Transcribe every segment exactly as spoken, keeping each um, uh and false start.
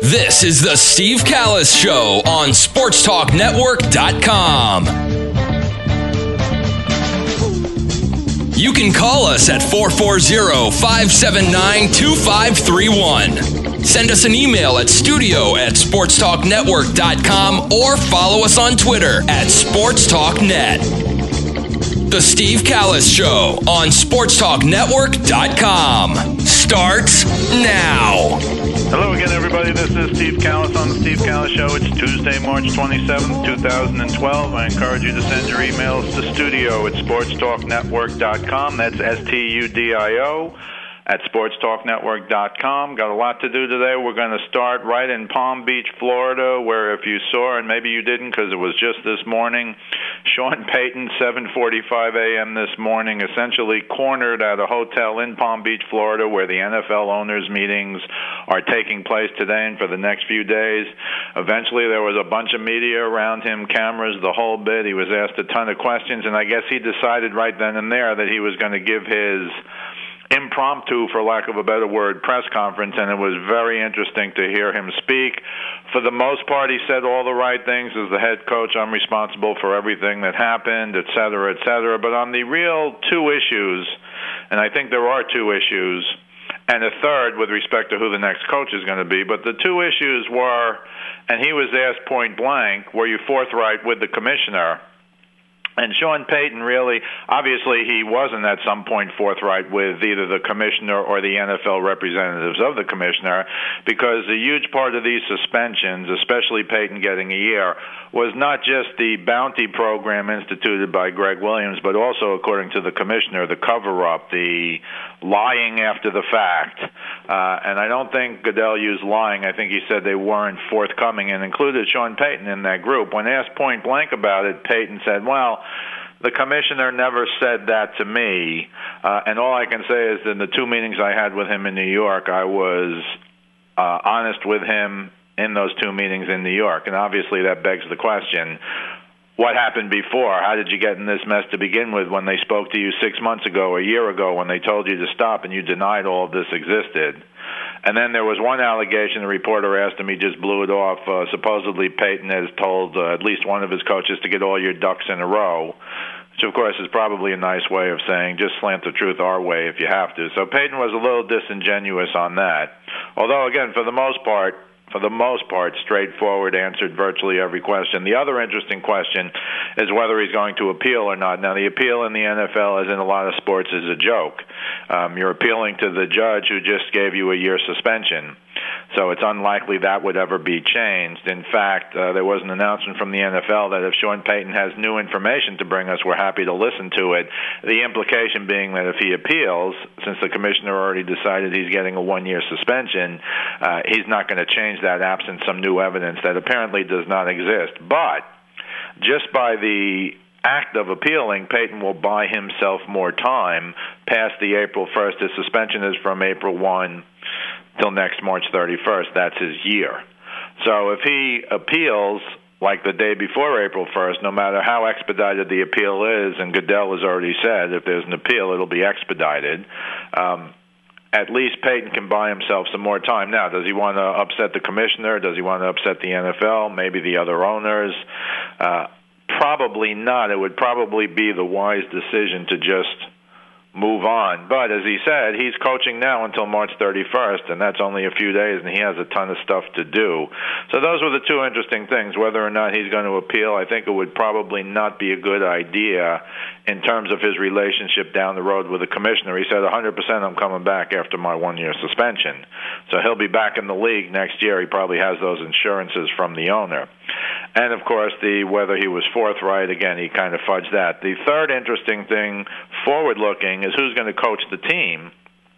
This is the Steve Callis Show on sports talk network dot com. You can call us at four four zero, five seven nine, two five three one. Send us an email at studio at sports talk network dot com or follow us on Twitter at sportstalknet. The Steve Callis Show on sports talk network dot com starts now. Hello again, everybody. This is Steve Callis on the Steve Callis Show. It's Tuesday, March twenty-seventh, two thousand twelve. I encourage you to send your emails to studio at sports talk network dot com. That's S T U D I O at sports talk network dot com. Got a lot to do today. We're going to start right in Palm Beach, Florida, where if you saw, and maybe you didn't because it was just this morning, Sean Payton, seven forty-five a.m. this morning, essentially cornered at a hotel in Palm Beach, Florida, where the N F L owners' meetings are taking place today and for the next few days. Eventually, there was a bunch of media around him, cameras, the whole bit. He was asked a ton of questions, and I guess he decided right then and there that he was going to give his impromptu, for lack of a better word, press conference, and it was very interesting to hear him speak. For the most part, he said all the right things. As the head coach, I'm responsible for everything that happened, et cetera, et cetera. But on the real two issues, and I think there are two issues, and a third with respect to who the next coach is going to be, but the two issues were, and he was asked point blank, were you forthright with the commissioner? And Sean Payton really, obviously he wasn't at some point forthright with either the commissioner or the N F L representatives of the commissioner, because a huge part of these suspensions, especially Payton getting a year, was not just the bounty program instituted by Greg Williams, but also, according to the commissioner, the cover-up, the lying after the fact. Uh, and I don't think Goodell used lying. I think he said they weren't forthcoming, and included Sean Payton in that group. When asked point blank about it, Payton said, well, the commissioner never said that to me, uh, and all I can say is that in the two meetings I had with him in New York, I was uh, honest with him in those two meetings in New York. And obviously that begs the question, what happened before? How did you get in this mess to begin with when they spoke to you six months ago, a year ago, when they told you to stop and you denied all of this existed? And then there was one allegation, the reporter asked him, he just blew it off. Uh, supposedly Payton has told uh, at least one of his coaches to get all your ducks in a row, which of course is probably a nice way of saying just slant the truth our way if you have to. So Payton was a little disingenuous on that. Although, again, for the most part, for the most part, straightforward, answered virtually every question. The other interesting question is whether he's going to appeal or not. Now, the appeal in the N F L, as in a lot of sports, is a joke. Um, you're appealing to the judge who just gave you a year suspension. So it's unlikely that would ever be changed. In fact, uh, there was an announcement from the N F L that if Sean Payton has new information to bring us, we're happy to listen to it. The implication being that if he appeals, since the commissioner already decided he's getting a one-year suspension, uh, he's not going to change that absent some new evidence that apparently does not exist. But just by the act of appealing, Payton will buy himself more time past the April first. His suspension is from April first till next March thirty-first. That's his year. So if he appeals like the day before April first, no matter how expedited the appeal is, and Goodell has already said if there's an appeal, it'll be expedited, um, at least Payton can buy himself some more time. Now, does he want to upset the commissioner? Does he want to upset the N F L? Maybe the other owners? Uh, probably not. It would probably be the wise decision to just move on. But as he said, he's coaching now until March thirty-first, and that's only a few days, and he has a ton of stuff to do. So those were the two interesting things. Whether or not he's going to appeal, I think it would probably not be a good idea in terms of his relationship down the road with the commissioner. He said one hundred percent I'm coming back after my one-year suspension. So he'll be back in the league next year. He probably has those insurances from the owner. And, of course, the whether he was forthright, again, he kind of fudged that. The third interesting thing, forward-looking, is who's going to coach the team.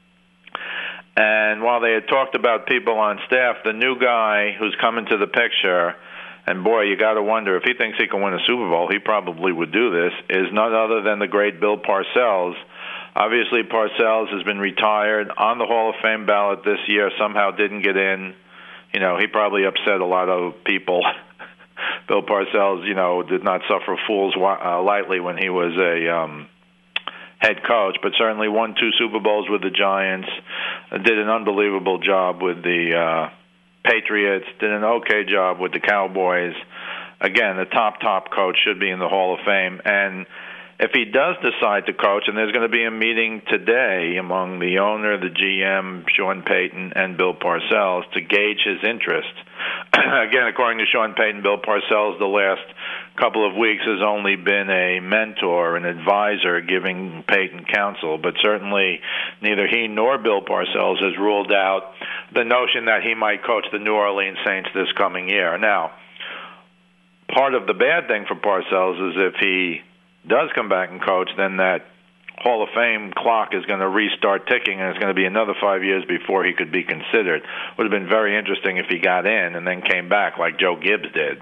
And while they had talked about people on staff, the new guy who's coming to the picture, and boy, you got to wonder, if he thinks he can win a Super Bowl, he probably would do this, is none other than the great Bill Parcells. Obviously, Parcells has been retired, on the Hall of Fame ballot this year, somehow didn't get in. You know, he probably upset a lot of people. Bill Parcells, you know, did not suffer fools uh, lightly when he was a um, head coach, but certainly won two Super Bowls with the Giants, did an unbelievable job with the uh, Patriots, did an okay job with the Cowboys. Again, the top, top coach should be in the Hall of Fame. And if he does decide to coach, and there's going to be a meeting today among the owner, the G M, Sean Payton, and Bill Parcells to gauge his interest. Again, according to Sean Payton, Bill Parcells, the last couple of weeks has only been a mentor, an advisor giving Payton counsel, but certainly neither he nor Bill Parcells has ruled out the notion that he might coach the New Orleans Saints this coming year. Now, part of the bad thing for Parcells is if he does come back and coach, then that Hall of Fame clock is going to restart ticking, and it's going to be another five years before he could be considered. Would have been very interesting if he got in and then came back like Joe Gibbs did.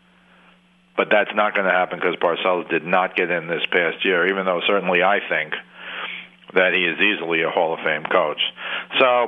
But that's not going to happen because Parcells did not get in this past year, even though certainly I think that he is easily a Hall of Fame coach. So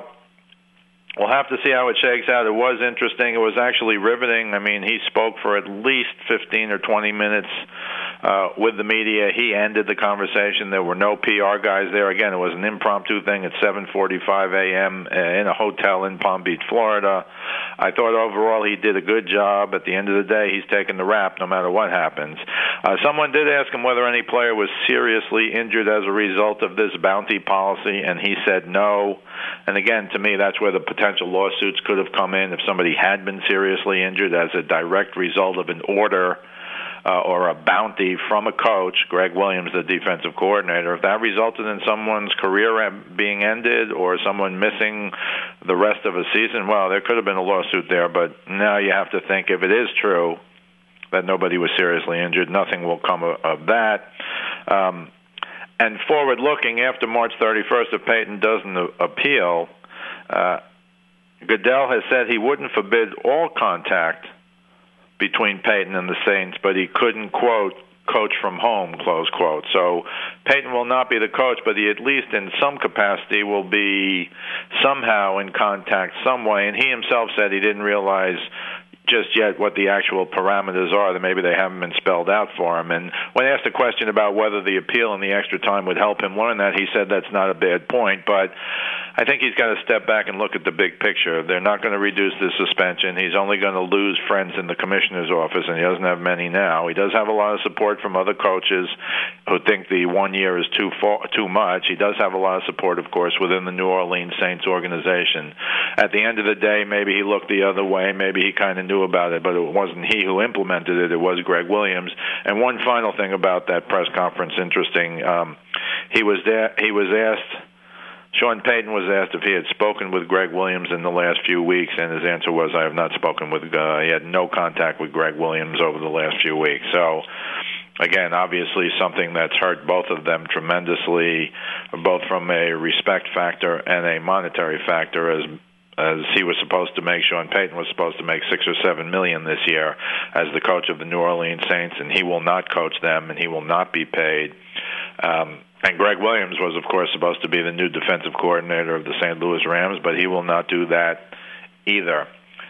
we'll have to see how it shakes out. It was interesting. It was actually riveting. I mean, he spoke for at least fifteen or twenty minutes uh, with the media. He ended the conversation. There were no P R guys there. Again, it was an impromptu thing at seven forty-five a.m. in a hotel in Palm Beach, Florida. I thought overall he did a good job. At the end of the day, he's taking the rap no matter what happens. Uh, someone did ask him whether any player was seriously injured as a result of this bounty policy, and he said no. And again, to me, that's where the potential lawsuits could have come in if somebody had been seriously injured as a direct result of an order uh, or a bounty from a coach, Greg Williams, the defensive coordinator. If that resulted in someone's career being ended or someone missing the rest of a season, well, there could have been a lawsuit there. But now you have to think if it is true that nobody was seriously injured, nothing will come of, of that. Um, and forward-looking, after March thirty-first, if Payton doesn't appeal, uh, Goodell has said he wouldn't forbid all contact between Payton and the Saints, but he couldn't, quote, coach from home, close quote. So Payton will not be the coach, but he at least in some capacity will be somehow in contact some way. And he himself said he didn't realize just yet what the actual parameters are, that maybe they haven't been spelled out for him. And when asked a question about whether the appeal and the extra time would help him learn that, he said that's not a bad point. But I think he's got to step back and look at the big picture. They're not going to reduce the suspension. He's only going to lose friends in the commissioner's office, and he doesn't have many now. He does have a lot of support from other coaches who think the one year is too far, too much. He does have a lot of support, of course, within the New Orleans Saints organization. At the end of the day, maybe he looked the other way. Maybe he kind of knew about it, but it wasn't he who implemented it. It was Greg Williams. And one final thing about that press conference, interesting. Um, he was there. He was asked. Sean Payton was asked if he had spoken with Greg Williams in the last few weeks, and his answer was, I have not spoken with, uh, he had no contact with Greg Williams over the last few weeks. So, again, obviously something that's hurt both of them tremendously, both from a respect factor and a monetary factor, as as he was supposed to make, Sean Payton was supposed to make six or seven million this year as the coach of the New Orleans Saints, and he will not coach them, and he will not be paid. Um, And Greg Williams was, of course, supposed to be the new defensive coordinator of the Saint Louis Rams, but he will not do that either.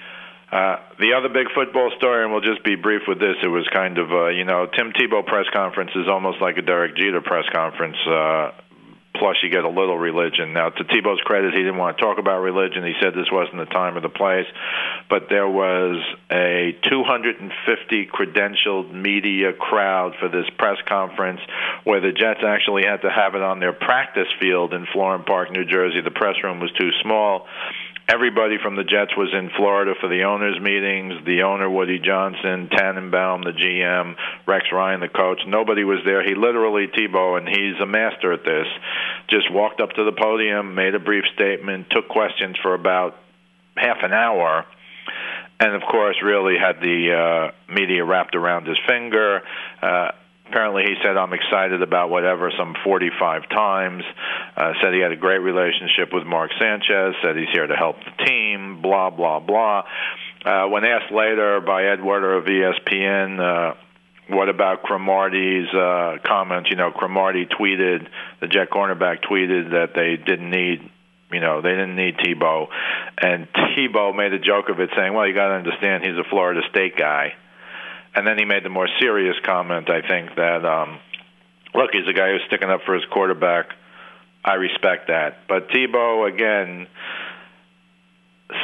Uh, the other big football story, and we'll just be brief with this, it was kind of, uh, you know, Tim Tebow press conference is almost like a Derek Jeter press conference, uh, plus you get a little religion. Now, to Tebow's credit, he didn't want to talk about religion. He said this wasn't the time or the place, but there was a two hundred fifty credentialed media crowd for this press conference where the Jets actually had to have it on their practice field in Florham Park, New Jersey. The press room was too small. Everybody from the Jets was in Florida for the owners' meetings, the owner, Woody Johnson, Tannenbaum, the G M, Rex Ryan, the coach. Nobody was there. He literally, Tebow, and he's a master at this, just walked up to the podium, made a brief statement, took questions for about half an hour, and, of course, really had the uh, media wrapped around his finger. Uh, Apparently he said, I'm excited about whatever, some forty-five times. Uh, said he had a great relationship with Mark Sanchez, said he's here to help the team, blah, blah, blah. Uh, when asked later by Ed Werder of E S P N, uh, what about Cromartie's uh, comments, you know, Cromartie tweeted, the Jet cornerback tweeted that they didn't need You know, they didn't need Tebow. And Tebow made a joke of it, saying, well, you got to understand he's a Florida State guy. And then he made the more serious comment, I think, that, um, look, he's a guy who's sticking up for his quarterback. I respect that. But Tebow, again,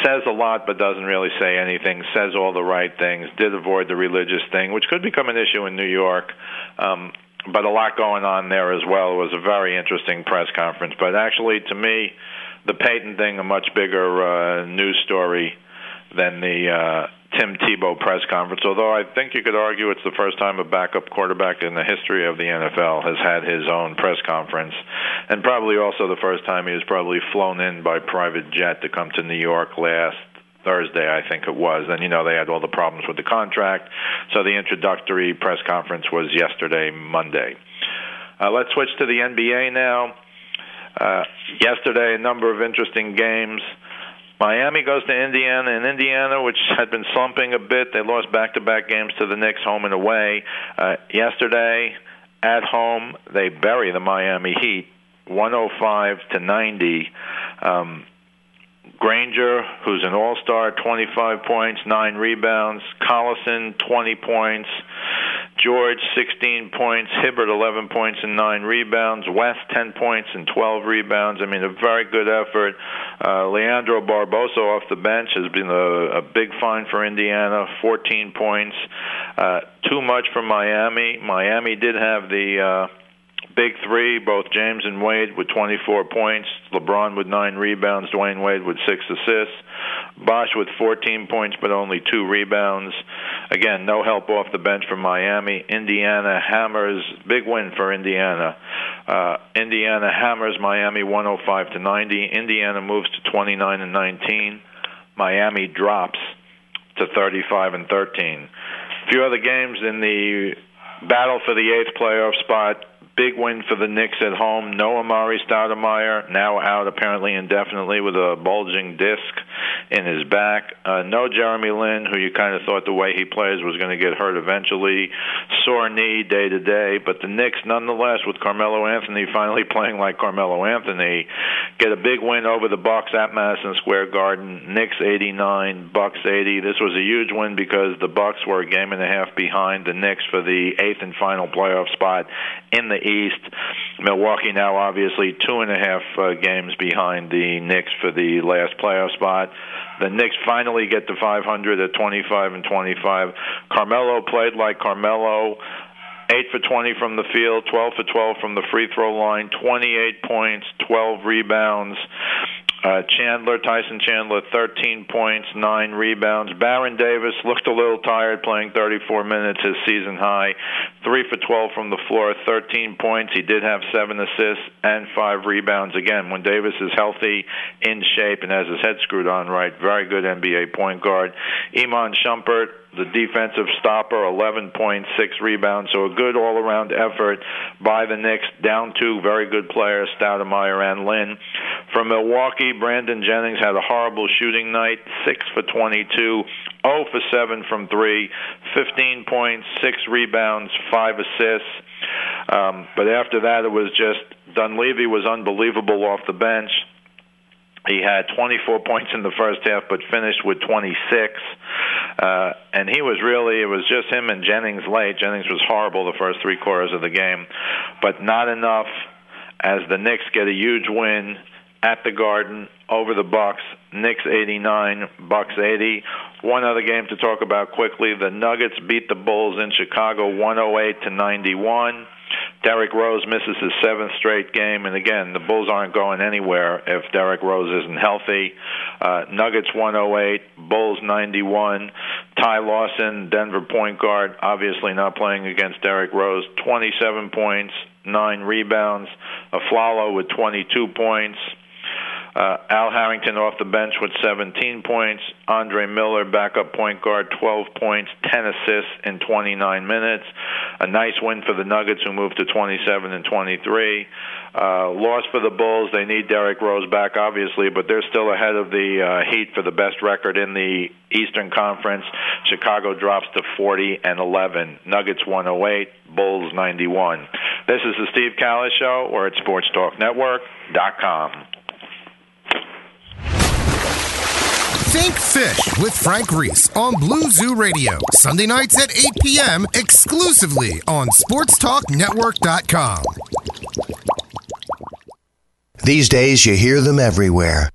says a lot but doesn't really say anything, says all the right things, did avoid the religious thing, which could become an issue in New York. Um, but a lot going on there as well. It was a very interesting press conference. But actually, to me, the Peyton thing, a much bigger uh, news story than the uh, Tim Tebow press conference, although I think you could argue it's the first time a backup quarterback in the history of the N F L has had his own press conference, and probably also the first time he was probably flown in by private jet to come to New York last Thursday, I think it was. And, you know, they had all the problems with the contract, so the introductory press conference was yesterday, Monday. Uh, let's switch to the N B A now. Uh, yesterday, a number of interesting games. Miami goes to Indiana, and Indiana, which had been slumping a bit, they lost back-to-back games to the Knicks, home and away. Uh, yesterday, at home, they bury the Miami Heat, one oh five to ninety. Um, Granger, who's an all-star, twenty-five points, nine rebounds. Collison, twenty points. George, sixteen points. Hibbert, eleven points and nine rebounds. West, ten points and twelve rebounds. I mean, a very good effort. Uh, Leandro Barbosa off the bench has been a, a big find for Indiana, fourteen points. Uh, too much for Miami. Miami did have the... Uh, Big three, both James and Wade with twenty-four points, LeBron with nine rebounds, Dwayne Wade with six assists, Bosh with fourteen points but only two rebounds. Again, no help off the bench from Miami. Indiana hammers, big win for Indiana. Uh, Indiana hammers Miami one oh five to ninety. Indiana moves to twenty-nine and nineteen. Miami drops to thirty-five and thirteen. A few other games in the battle for the eighth playoff spot. Big win for the Knicks at home. No Amari Stoudemire, now out apparently indefinitely with a bulging disc in his back. Uh, no Jeremy Lin, who you kind of thought the way he plays was going to get hurt eventually. Sore knee day to day. But the Knicks, nonetheless, with Carmelo Anthony finally playing like Carmelo Anthony, get a big win over the Bucks at Madison Square Garden. Knicks eighty-nine, Bucks eighty. This was a huge win because the Bucks were a game and a half behind the Knicks for the eighth and final playoff spot in the East. Milwaukee now obviously two and a half uh, games behind the Knicks for the last playoff spot. The Knicks finally get to five hundred at twenty-five and twenty-five. Carmelo played like Carmelo. eight for twenty from the field, twelve for twelve from the free throw line, twenty-eight points, twelve rebounds. Uh, Chandler, Tyson Chandler, thirteen points, nine rebounds. Baron Davis looked a little tired playing thirty-four minutes, his season high. three for twelve from the floor, thirteen points. He did have seven assists and five rebounds. Again, when Davis is healthy, in shape, and has his head screwed on right, very good N B A point guard. Iman Shumpert, the defensive stopper, eleven points, six rebounds. So a good all-around effort by the Knicks. Down two very good players, Stoudemire and Lin. From Milwaukee, Brandon Jennings had a horrible shooting night, six for twenty-two, zero for seven from three, fifteen points, six rebounds, five assists. Um, but after that, it was just Dunleavy was unbelievable off the bench. He had twenty-four points in the first half, but finished with twenty-six. Uh, and he was really, it was just him and Jennings late. Jennings was horrible the first three quarters of the game, but not enough as the Knicks get a huge win at the Garden over the Bucks. Knicks eighty-nine, Bucks eighty. One other game to talk about quickly. The Nuggets beat the Bulls in Chicago one oh eight to ninety-one. Derrick Rose misses his seventh straight game, and again, the Bulls aren't going anywhere if Derrick Rose isn't healthy. Uh, Nuggets one oh eight, Bulls ninety-one. Ty Lawson, Denver point guard, obviously not playing against Derrick Rose, twenty-seven points, nine rebounds. Aflalo with twenty-two points. Uh, Al Harrington off the bench with seventeen points. Andre Miller, backup point guard, twelve points, ten assists in twenty-nine minutes. A nice win for the Nuggets, who moved to twenty-seven and twenty-three. Uh, loss for the Bulls. They need Derrick Rose back, obviously, but they're still ahead of the uh, Heat for the best record in the Eastern Conference. Chicago drops to forty and eleven. Nuggets one oh eight, Bulls ninety-one. This is the Steve Callis Show. We're at sports talk network dot com. Think Fish with Frank Reese on Blue Zoo Radio, Sunday nights at eight p.m. exclusively on sports talk network dot com. These days, you hear them everywhere.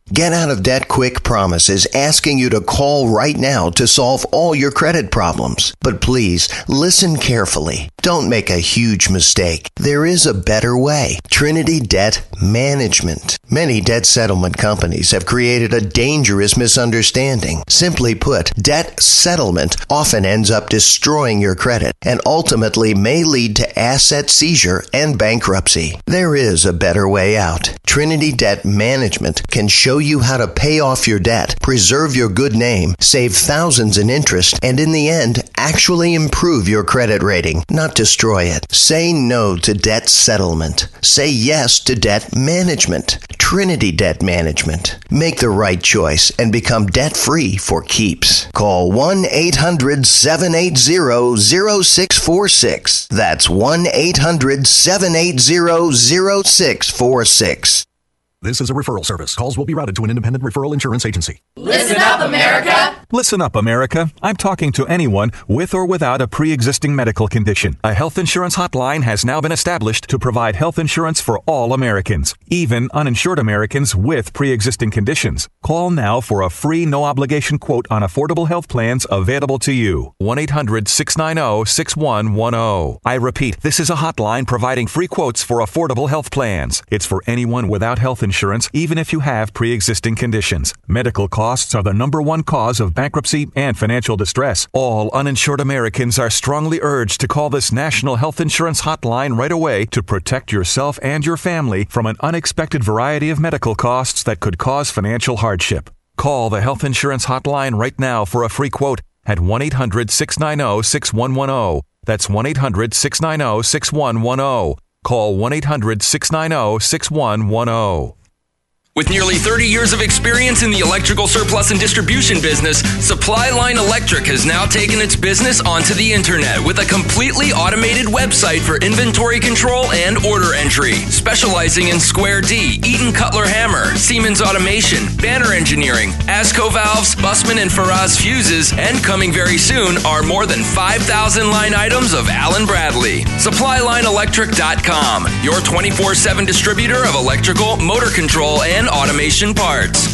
Get Out of Debt Quick promises asking you to call right now to solve all your credit problems. But please, listen carefully. Don't make a huge mistake. There is a better way. Trinity Debt Management. Many debt settlement companies have created a dangerous misunderstanding. Simply put, debt settlement often ends up destroying your credit and ultimately may lead to asset seizure and bankruptcy. There is a better way out. Trinity Debt Management can show you how to pay off your debt, preserve your good name, save thousands in interest, and in the end, actually improve your credit rating, not destroy it. Say no to debt settlement. Say yes to debt management. Trinity Debt Management. Make the right choice and become debt-free for keeps. Call one eight hundred seven eight zero zero six four six. That's one eight hundred seven eight zero zero six four six. This is a referral service. Calls will be routed to an independent referral insurance agency. Listen up, America! Listen up, America. I'm talking to anyone with or without a pre-existing medical condition. A health insurance hotline has now been established to provide health insurance for all Americans, even uninsured Americans with pre-existing conditions. Call now for a free, no-obligation quote on affordable health plans available to you. one eight hundred six nine zero six one one zero. I repeat, this is a hotline providing free quotes for affordable health plans. It's for anyone without health insurance, even if you have pre-existing conditions. Medical costs are the number one cause of bankruptcy and financial distress. All uninsured Americans are strongly urged to call this National Health Insurance Hotline right away to protect yourself and your family from an unexpected variety of medical costs that could cause financial hardship. Call the Health Insurance Hotline right now for a free quote at one eight hundred six nine zero six one one zero. That's one eight hundred six nine zero six one one zero. Call one eight hundred six nine zero six one one zero. With nearly thirty years of experience in the electrical surplus and distribution business, Supply Line Electric has now taken its business onto the internet with a completely automated website for inventory control and order entry. Specializing in Square D, Eaton Cutler Hammer, Siemens Automation, Banner Engineering, ASCO Valves, Bussman and Faraz Fuses, and coming very soon are more than five thousand line items of Allen Bradley. supply line electric dot com, your twenty-four seven distributor of electrical, motor control, and automation parts.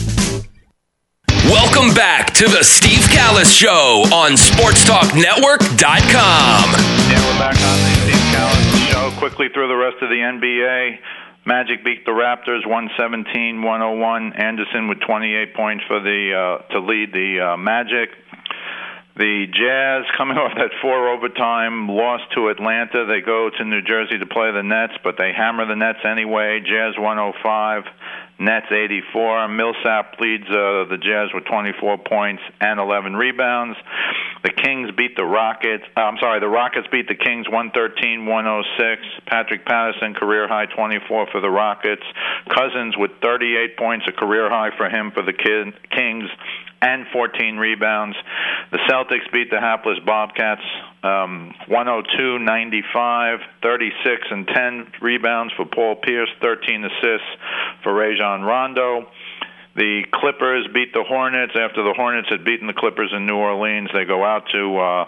Welcome back to the Steve Callis Show on sports talk network dot com. Yeah, we're back on the Steve Callis Show. Quickly through the rest of the N B A. Magic beat the Raptors one seventeen to one oh one. Anderson with twenty-eight points for the uh, to lead the uh, Magic. The Jazz, coming off that four overtime loss to Atlanta, they go to New Jersey to play the Nets, but they hammer the Nets anyway. Jazz one oh five, Nets eighty-four. Millsap leads uh, the Jazz with twenty-four points and eleven rebounds. The Kings beat the Rockets. Uh, I'm sorry, the Rockets beat the Kings one thirteen to one oh six. Patrick Patterson, career high twenty-four for the Rockets. Cousins with thirty-eight points, a career high for him for the Kings, and fourteen rebounds. The Celtics beat the hapless Bobcats um, one oh two to ninety-five, thirty-six and ten rebounds for Paul Pierce, thirteen assists for Rajon Rondo. The Clippers beat the Hornets. After the Hornets had beaten the Clippers in New Orleans, they go out to uh,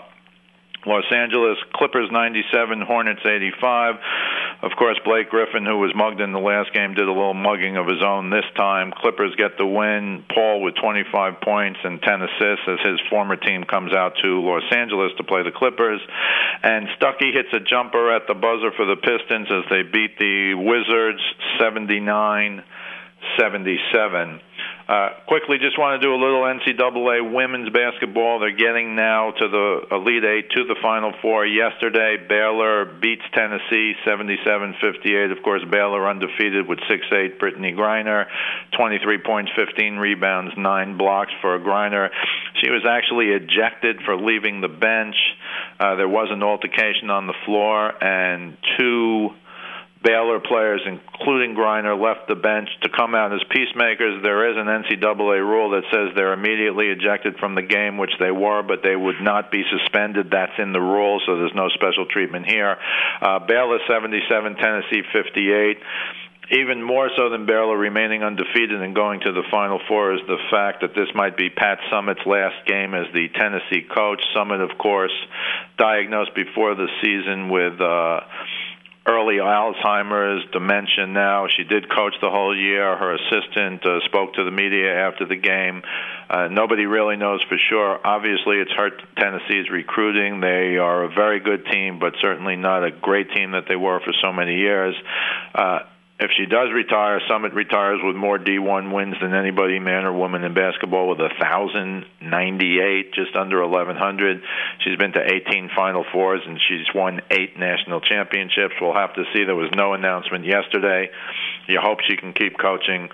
Los Angeles. Clippers ninety-seven, Hornets eighty-five. Of course, Blake Griffin, who was mugged in the last game, did a little mugging of his own this time. Clippers get the win. Paul with twenty-five points and ten assists as his former team comes out to Los Angeles to play the Clippers. And Stuckey hits a jumper at the buzzer for the Pistons as they beat the Wizards seventy-nine seventy-seven. Uh, quickly, just want to do a little N C double A women's basketball. They're getting now to the Elite Eight, to the Final Four. Yesterday, Baylor beats Tennessee seventy-seven fifty-eight. Of course, Baylor undefeated with six eight. Brittany Griner, twenty-three points, fifteen rebounds, nine blocks for Griner. She was actually ejected for leaving the bench. Uh, there was an altercation on the floor, and two Baylor players, including Griner, left the bench to come out as peacemakers. There is an N C double A rule that says they're immediately ejected from the game, which they were, but they would not be suspended. That's in the rule, so there's no special treatment here. Uh, Baylor seventy-seven, Tennessee fifty-eight. Even more so than Baylor remaining undefeated and going to the Final Four is the fact that this might be Pat Summitt's last game as the Tennessee coach. Summitt, of course, diagnosed before the season with uh, early Alzheimer's, dementia now. She did coach the whole year. Her assistant uh, spoke to the media after the game. Uh, nobody really knows for sure. Obviously, it's hurt Tennessee's recruiting. They are a very good team, but certainly not a great team that they were for so many years. Uh, If she does retire, Summit retires with more D one wins than anybody, man or woman, in basketball, with one thousand ninety-eight, just under eleven hundred. She's been to eighteen Final Fours, and she's won eight national championships. We'll have to see. There was no announcement yesterday. You hope she can keep coaching.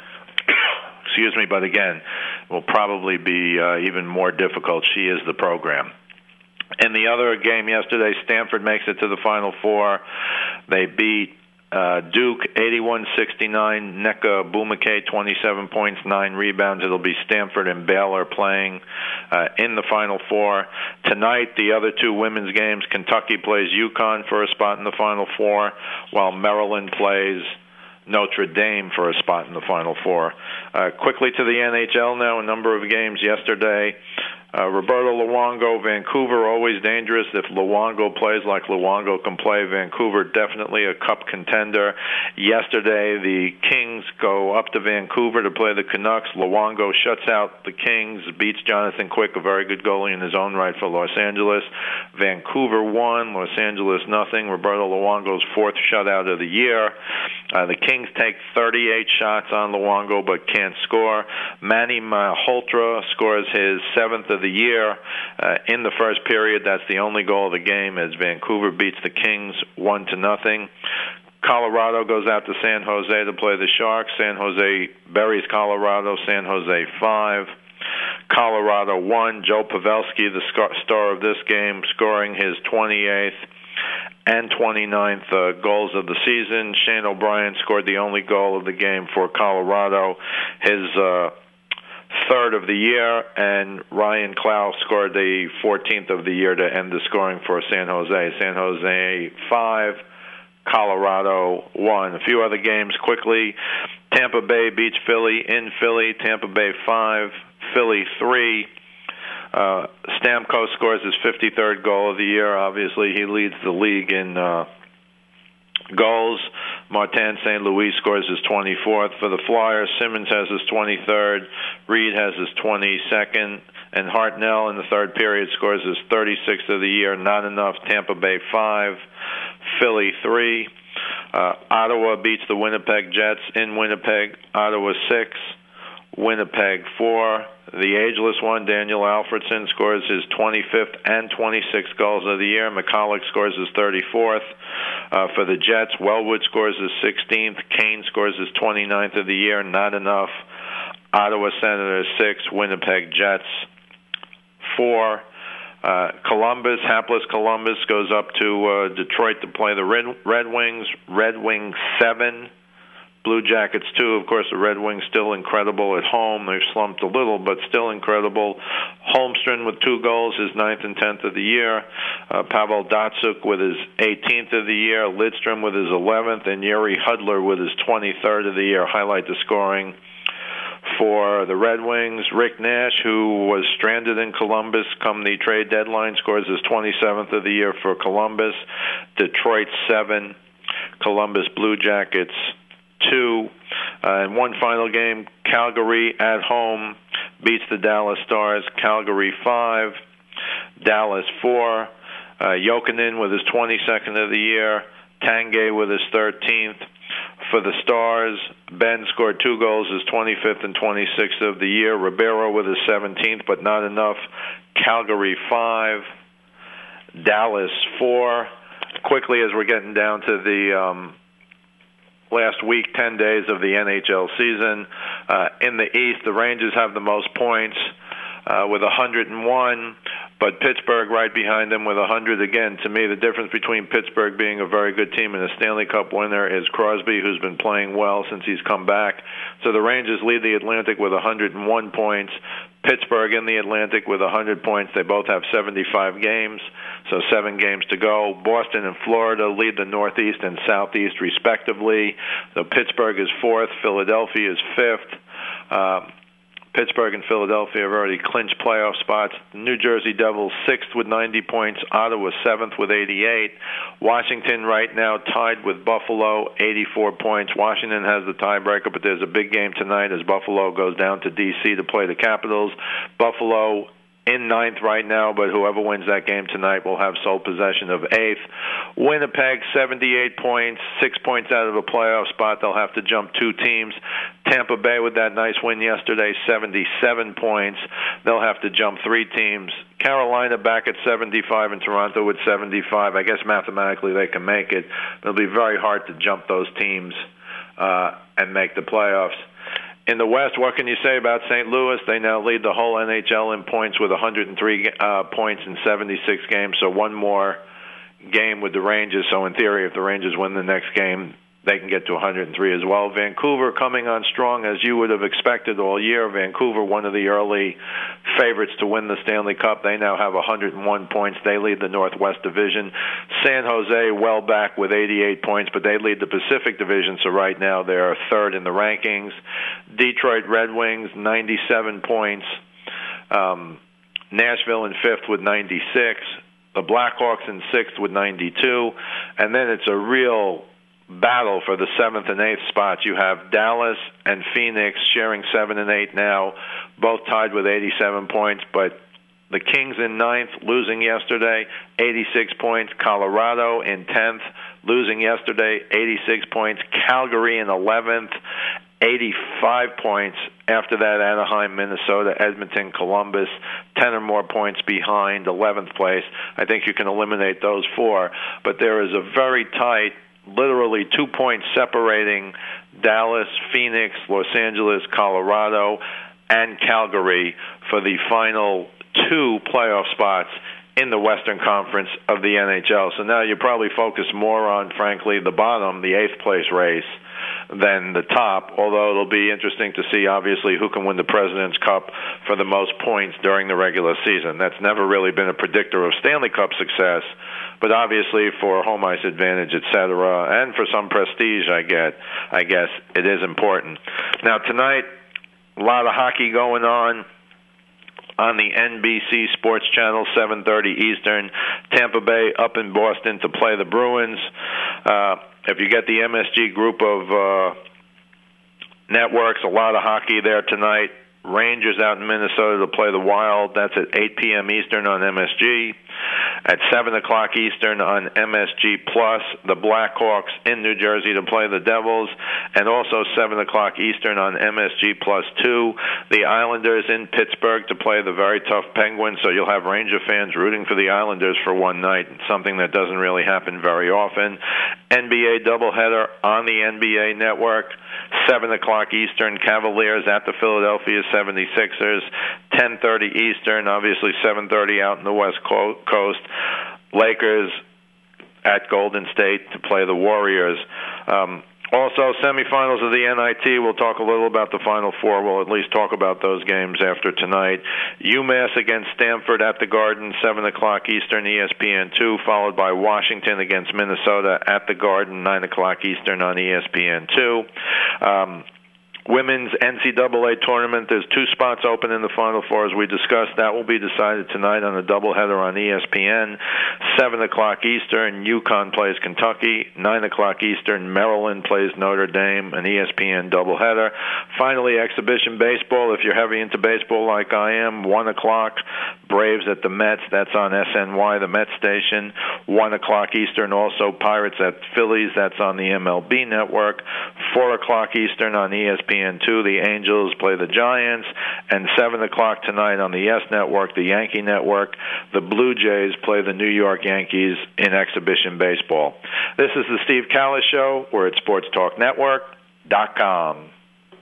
Excuse me, but again, it will probably be uh, even more difficult. She is the program. In the other game yesterday, Stanford makes it to the Final Four. They beat Uh, Duke, eighty-one sixty-nine. Nneka Bumake, twenty-seven points, nine rebounds. It'll be Stanford and Baylor playing uh, in the Final Four. Tonight, the other two women's games, Kentucky plays UConn for a spot in the Final Four, while Maryland plays Notre Dame for a spot in the Final Four. Uh, quickly to the N H L now, a number of games yesterday. Uh, Roberto Luongo, Vancouver, always dangerous. If Luongo plays like Luongo can play, Vancouver definitely a cup contender. Yesterday, the Kings go up to Vancouver to play the Canucks. Luongo shuts out the Kings, beats Jonathan Quick, a very good goalie in his own right for Los Angeles. Vancouver won, Los Angeles nothing. Roberto Luongo's fourth shutout of the year. Uh, the Kings take thirty-eight shots on Luongo but can't score. Manny Malhotra scores his seventh of the year uh, in the first period. That's the only goal of the game as Vancouver beats the Kings one to nothing. Colorado goes out to San Jose to play the Sharks. San Jose buries Colorado. San Jose five. Colorado one. Joe Pavelski, the star of this game, scoring his twenty-eighth and twenty-ninth uh, goals of the season. Shane O'Brien scored the only goal of the game for Colorado, his uh, third of the year, and Ryan Clough scored the fourteenth of the year to end the scoring for San Jose. San Jose five, Colorado one. A few other games quickly. Tampa Bay beats Philly in Philly. Tampa Bay five, Philly three. Uh, Stamkos scores his fifty-third goal of the year. Obviously, he leads the league in uh, goals. Martin Saint Louis scores his twenty-fourth. For the Flyers, Simmons has his twenty-third. Reed has his twenty-second. And Hartnell in the third period scores his thirty-sixth of the year. Not enough. Tampa Bay five, Philly three. Uh, Ottawa beats the Winnipeg Jets in Winnipeg. Ottawa six, Winnipeg four. The ageless one, Daniel Alfredson, scores his twenty-fifth and twenty-sixth goals of the year. McCulloch scores his thirty-fourth. Uh, for the Jets, Wellwood scores his sixteenth. Kane scores his twenty-ninth of the year. Not enough. Ottawa Senators six, Winnipeg Jets four. Uh, Columbus, hapless Columbus, goes up to uh, Detroit to play the Red, Red Wings. Red Wings seven. Blue Jackets two. Of course, the Red Wings still incredible at home. They've slumped a little, but still incredible. Holmstrom with two goals, his ninth and tenth of the year. Uh, Pavel Datsyuk with his eighteenth of the year. Lidstrom with his eleventh, and Yuri Hudler with his twenty-third of the year. Highlight the scoring for the Red Wings. Rick Nash, who was stranded in Columbus come the trade deadline, scores his twenty-seventh of the year for Columbus. Detroit seven, Columbus Blue Jackets two. Uh, and one final game, Calgary at home beats the Dallas Stars. Calgary five, Dallas four. Uh, Jokinen with his twenty-second of the year. Tanguay with his thirteenth. For the Stars, Ben scored two goals, his twenty-fifth and twenty-sixth of the year. Ribeiro with his seventeenth, but not enough. Calgary five, Dallas four. Quickly, as we're getting down to the um, last week, ten days of the N H L season, uh, in the East, the Rangers have the most points uh, with one hundred one. But Pittsburgh right behind them with one hundred again. To me, the difference between Pittsburgh being a very good team and a Stanley Cup winner is Crosby, who's been playing well since he's come back. So the Rangers lead the Atlantic with one hundred one points. Pittsburgh in the Atlantic with one hundred points. They both have seventy-five games, so seven games to go. Boston and Florida lead the Northeast and Southeast respectively. So Pittsburgh is fourth. Philadelphia is fifth. Uh, Pittsburgh and Philadelphia have already clinched playoff spots. New Jersey Devils sixth with ninety points. Ottawa seventh with eighty-eight. Washington right now tied with Buffalo, eighty-four points. Washington has the tiebreaker, but there's a big game tonight as Buffalo goes down to D C to play the Capitals. Buffalo in ninth right now, but whoever wins that game tonight will have sole possession of eighth. Winnipeg, seventy-eight points, six points out of a playoff spot. They'll have to jump two teams. Tampa Bay with that nice win yesterday, seventy-seven points. They'll have to jump three teams. Carolina back at seventy-five and Toronto with seventy-five. I guess mathematically they can make it. It'll be very hard to jump those teams uh, and make the playoffs. In the West, what can you say about Saint Louis? They now lead the whole N H L in points with one hundred three uh, points in seventy-six games, so one more game with the Rangers. So in theory, if the Rangers win the next game, they can get to one hundred three as well. Vancouver coming on strong as you would have expected all year. Vancouver, one of the early favorites to win the Stanley Cup. They now have one hundred one points. They lead the Northwest Division. San Jose well back with eighty-eight points, but they lead the Pacific Division, so right now they're third in the rankings. Detroit Red Wings, ninety-seven points. Um, Nashville in fifth with ninety-six. The Blackhawks in sixth with ninety-two. And then it's a real battle for the seventh and eighth spots. You have Dallas and Phoenix sharing seven and eight now, both tied with eighty-seven points, but the Kings in ninth, losing yesterday, eighty-six points. Colorado in tenth, losing yesterday, eighty-six points. Calgary in eleventh, eighty-five points. After that, Anaheim, Minnesota, Edmonton, Columbus, ten or more points behind eleventh place. I think you can eliminate those four, but there is a very tight, literally two points separating Dallas, Phoenix, Los Angeles, Colorado, and Calgary for the final two playoff spots in the Western Conference of the N H L. So now you probably focus more on, frankly, the bottom, the eighth place race, than the top, although it'll be interesting to see, obviously, who can win the President's Cup for the most points during the regular season. That's never really been a predictor of Stanley Cup success, but obviously for home ice advantage, et cetera, and for some prestige, I get, I guess it is important. Now, tonight, a lot of hockey going on on the N B C Sports Channel, seven thirty Eastern. Tampa Bay up in Boston to play the Bruins. Uh, if you get the M S G group of uh, networks, a lot of hockey there tonight. Rangers out in Minnesota to play the Wild. That's at eight p.m. Eastern on M S G. At seven o'clock Eastern on M S G Plus, the Blackhawks in New Jersey to play the Devils. And also seven o'clock Eastern on M S G Plus two, the Islanders in Pittsburgh to play the very tough Penguins. So you'll have Ranger fans rooting for the Islanders for one night, something that doesn't really happen very often. N B A doubleheader on the N B A Network. seven o'clock Eastern, Cavaliers at the Philadelphia seventy-sixers. ten thirty Eastern, obviously seven thirty out in the West Coast. Lakers at Golden State to play the Warriors. Um, also, semifinals of the N I T. We'll talk a little about the Final Four. We'll at least talk about those games after tonight. UMass against Stanford at the Garden, seven o'clock Eastern, E S P N two, followed by Washington against Minnesota at the Garden, nine o'clock Eastern on E S P N two. Um, Women's N C double A tournament, there's two spots open in the Final Four, as we discussed. That will be decided tonight on a doubleheader on E S P N. seven o'clock Eastern, UConn plays Kentucky. nine o'clock Eastern, Maryland plays Notre Dame, an E S P N doubleheader. Finally, exhibition baseball, if you're heavy into baseball like I am, one o'clock, Braves at the Mets. That's on S N Y, the Mets station. one o'clock Eastern, also Pirates at Phillies. That's on the M L B network. four o'clock Eastern on E S P N two, the Angels play the Giants. And seven o'clock tonight on the Yes Network, the Yankee Network, the Blue Jays play the New York Yankees in exhibition baseball. This is the Steve Callis Show. We're at sports talk network dot com.